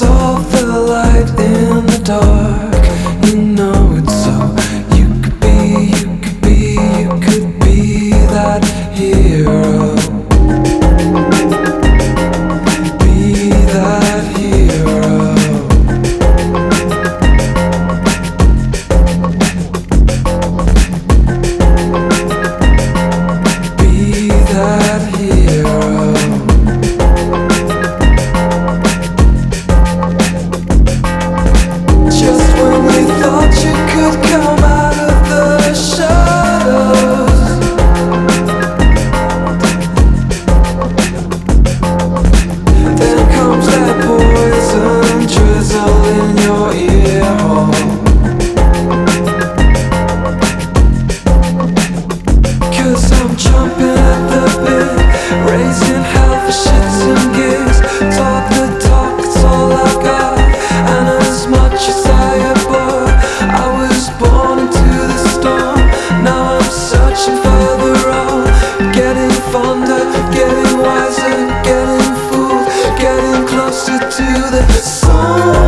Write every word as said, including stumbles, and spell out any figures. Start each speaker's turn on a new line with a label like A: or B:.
A: saw the light in the dark. You know it's so. You could be, you could be, you could be that hero. Be that hero. Be that hero. Just when you thought you could come out of the shadows, then comes that poison drizzle in your ear hole. 'Cause I'm jumping at the bit, raising hell for shits and gigs. Talk the talk, it's all I've got. And as much as I abhor, I was born into the storm. Now I'm searching further on, getting fonder, getting wiser, getting fooled, getting closer to the sun.